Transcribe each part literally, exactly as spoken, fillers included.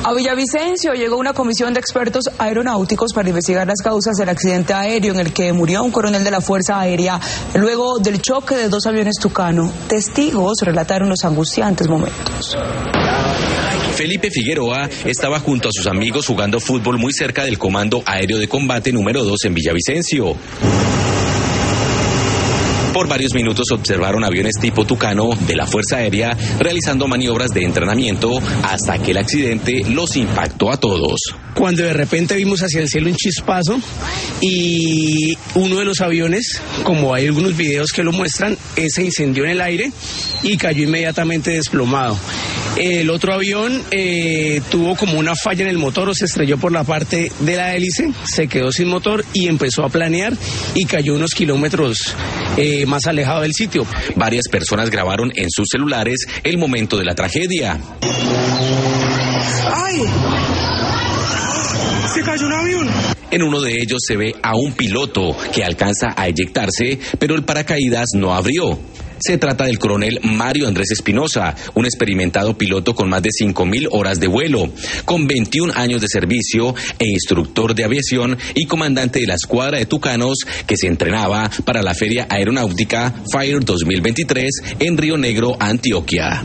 A Villavicencio llegó una comisión de expertos aeronáuticos para investigar las causas del accidente aéreo en el que murió un coronel de la Fuerza Aérea luego del choque de dos aviones Tucano. Testigos relataron los angustiantes momentos. Felipe Figueroa estaba junto a sus amigos jugando fútbol muy cerca del Comando Aéreo de Combate número dos en Villavicencio. Por varios minutos observaron aviones tipo Tucano de la Fuerza Aérea realizando maniobras de entrenamiento hasta que el accidente los impactó a todos. Cuando de repente vimos hacia el cielo un chispazo y uno de los aviones, como hay algunos videos que lo muestran, se incendió en el aire y cayó inmediatamente desplomado. El otro avión eh, tuvo como una falla en el motor o se estrelló por la parte de la hélice, se quedó sin motor y empezó a planear y cayó unos kilómetros eh, más alejado del sitio. Varias personas grabaron en sus celulares el momento de la tragedia. ¡Ay! ¡Se cayó un avión! En uno de ellos se ve a un piloto que alcanza a eyectarse, pero el paracaídas no abrió. Se trata del coronel Mario Andrés Espinosa, un experimentado piloto con más de cinco mil horas de vuelo, con veintiún años de servicio e instructor de aviación y comandante de la escuadra de Tucanos que se entrenaba para la Feria Aeronáutica Fire dos mil veintitrés en Río Negro, Antioquia.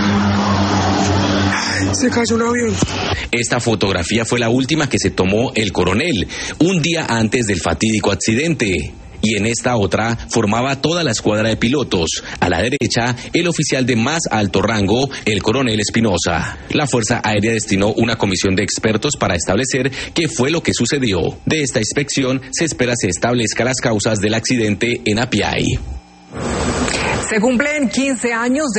Se cayó un avión. Esta fotografía fue la última que se tomó el coronel, un día antes del fatídico accidente. Y en esta otra formaba toda la escuadra de pilotos. A la derecha, el oficial de más alto rango, el coronel Espinosa. La Fuerza Aérea destinó una comisión de expertos para establecer qué fue lo que sucedió. De esta inspección se espera se establezcan las causas del accidente en Apiay. Se cumplen quince años de